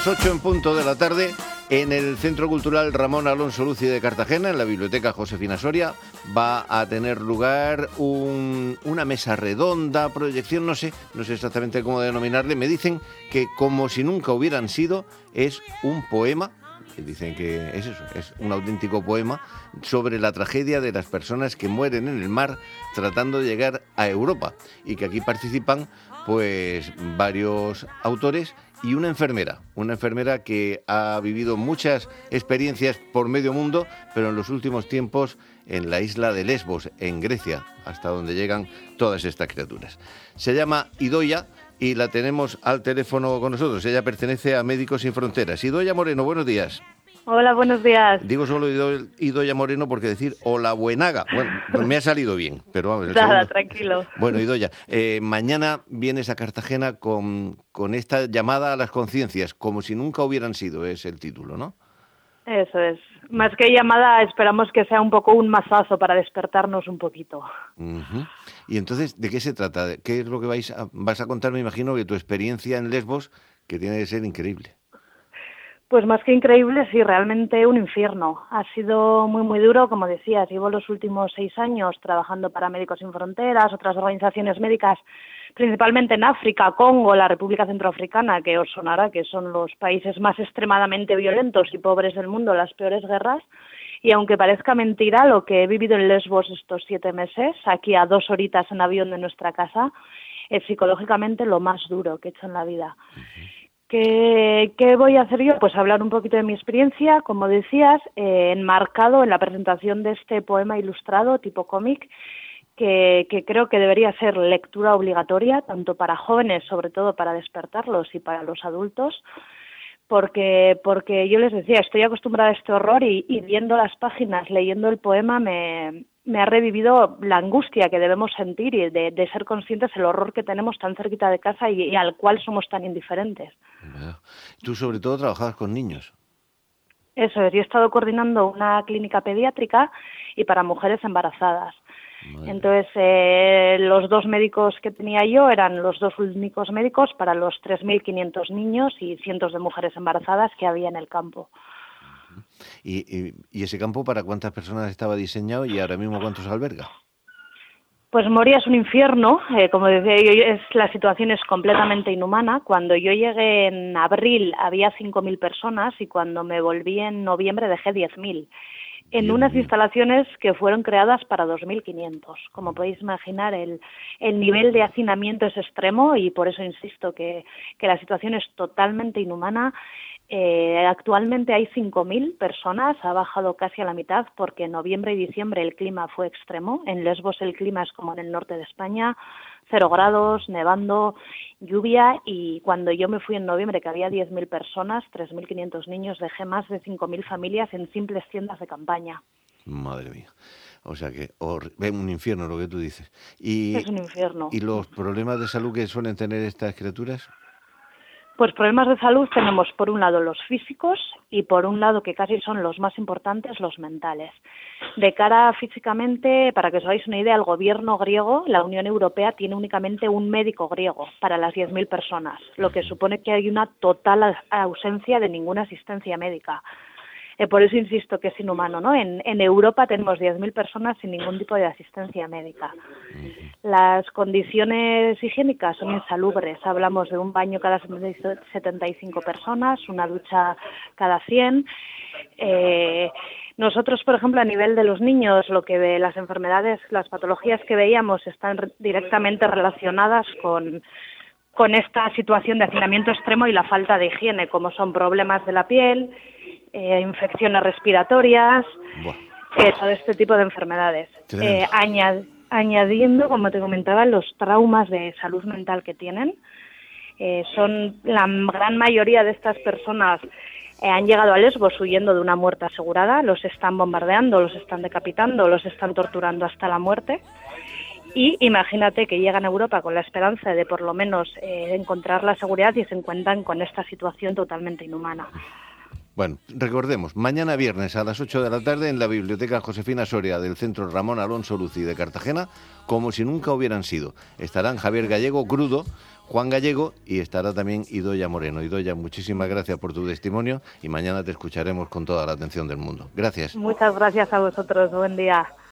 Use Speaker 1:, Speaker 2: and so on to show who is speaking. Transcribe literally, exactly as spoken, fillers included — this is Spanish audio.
Speaker 1: las ocho en punto de la tarde, en el Centro Cultural Ramón Alonso Luci de Cartagena, en la Biblioteca Josefina Soria, va a tener lugar un, una mesa redonda, proyección, no sé, no sé exactamente cómo denominarle. Me dicen que como si nunca hubieran sido, es un poema. Dicen que es eso, es un auténtico poema sobre la tragedia de las personas que mueren en el mar tratando de llegar a Europa, y que aquí participan pues varios autores y una enfermera, una enfermera que ha vivido muchas experiencias por medio mundo, pero en los últimos tiempos en la isla de Lesbos, en Grecia, hasta donde llegan todas estas criaturas. Se llama Idoia y la tenemos al teléfono con nosotros. Ella pertenece a Médicos Sin Fronteras. Idoia Moreno, buenos días.
Speaker 2: Hola, buenos días.
Speaker 1: Digo solo Ido, Idoia Moreno porque decir hola buenaga, bueno, me ha salido bien, pero vamos.
Speaker 2: Nada, tranquilo.
Speaker 1: Bueno, Idoia, eh, mañana vienes a Cartagena con, con esta llamada a las conciencias, como si nunca hubieran sido, es el título, ¿no?
Speaker 2: Eso es. Más que llamada, esperamos que sea un poco un mazazo para despertarnos un poquito.
Speaker 1: Uh-huh. Y entonces, ¿de qué se trata? ¿Qué es lo que vais a, vas a contar? Me imagino que tu experiencia en Lesbos, que tiene que ser increíble.
Speaker 2: Pues más que increíble, sí, realmente un infierno. Ha sido muy, muy duro, como decías. Llevo los últimos seis años trabajando para Médicos Sin Fronteras, otras organizaciones médicas, principalmente en África, Congo, la República Centroafricana, que os sonará que son los países más extremadamente violentos y pobres del mundo, las peores guerras. Y aunque parezca mentira, lo que he vivido en Lesbos estos siete meses, aquí a dos horitas en avión de nuestra casa, es psicológicamente lo más duro que he hecho en la vida. Uh-huh. ¿Qué, ¿Qué voy a hacer yo? Pues hablar un poquito de mi experiencia, como decías, eh, enmarcado en la presentación de este poema ilustrado tipo cómic, que, que creo que debería ser lectura obligatoria, tanto para jóvenes, sobre todo para despertarlos, y para los adultos, porque porque yo les decía, estoy acostumbrada a este horror y, y viendo las páginas, leyendo el poema, me, me ha revivido la angustia que debemos sentir y de, de ser conscientes del horror que tenemos tan cerquita de casa y, y al cual somos tan indiferentes.
Speaker 1: Tú sobre todo trabajabas con niños.
Speaker 2: Eso es, yo he estado coordinando una clínica pediátrica y para mujeres embarazadas. Madre. Entonces, eh, los dos médicos que tenía yo eran los dos únicos médicos para los tres mil quinientos niños y cientos de mujeres embarazadas que había en el campo.
Speaker 1: ¿Y, y, y ese campo para cuántas personas estaba diseñado y ahora mismo cuántos alberga?
Speaker 2: Pues Moria es un infierno, eh, como decía yo, es, la situación es completamente inhumana. Cuando yo llegué en abril había cinco mil personas y cuando me volví en noviembre dejé diez mil. En unas instalaciones que fueron creadas para dos mil quinientos. Como podéis imaginar, el, el nivel de hacinamiento es extremo y por eso insisto que, que la situación es totalmente inhumana. Eh, actualmente hay cinco mil personas, ha bajado casi a la mitad porque en noviembre y diciembre el clima fue extremo. En Lesbos el clima es como en el norte de España, cero grados, nevando, lluvia, y cuando yo me fui en noviembre, que había diez mil personas, tres mil quinientos niños, dejé más de cinco mil familias en simples tiendas de campaña.
Speaker 1: Madre mía. O sea que es un infierno lo que tú dices. Y,
Speaker 2: es un infierno.
Speaker 1: ¿Y los problemas de salud que suelen tener estas criaturas?
Speaker 2: Pues problemas de salud tenemos por un lado los físicos y por un lado, que casi son los más importantes, los mentales. De cara físicamente, para que os hagáis una idea, el gobierno griego, la Unión Europea, tiene únicamente un médico griego para las diez mil personas, lo que supone que hay una total ausencia de ninguna asistencia médica. Eh, por eso insisto que es inhumano, ¿no? En, en Europa tenemos diez mil personas sin ningún tipo de asistencia médica. Las condiciones higiénicas son insalubres. Hablamos de un baño cada setenta y cinco personas, una ducha cada cien. Eh, nosotros, por ejemplo, a nivel de los niños, lo que ve, las enfermedades, las patologías que veíamos están re- directamente relacionadas con... con esta situación de hacinamiento extremo y la falta de higiene, como son problemas de la piel, eh, infecciones respiratorias, eh, todo este tipo de enfermedades. Eh, añad, añadiendo, como te comentaba, los traumas de salud mental que tienen. Eh, son la gran mayoría de estas personas eh, han llegado a Lesbos huyendo de una muerte asegurada, los están bombardeando, los están decapitando, los están torturando hasta la muerte. Y imagínate que llegan a Europa con la esperanza de por lo menos eh, encontrar la seguridad y se encuentran con esta situación totalmente inhumana.
Speaker 1: Bueno, recordemos, mañana viernes a las ocho de la tarde en la Biblioteca Josefina Soria del Centro Ramón Alonso Luci de Cartagena, como si nunca hubieran sido. Estarán Javier Gallego Crudo, Juan Gallego y estará también Idoia Moreno. Idoia, muchísimas gracias por tu testimonio y mañana te escucharemos con toda la atención del mundo. Gracias.
Speaker 2: Muchas gracias a vosotros. Buen día.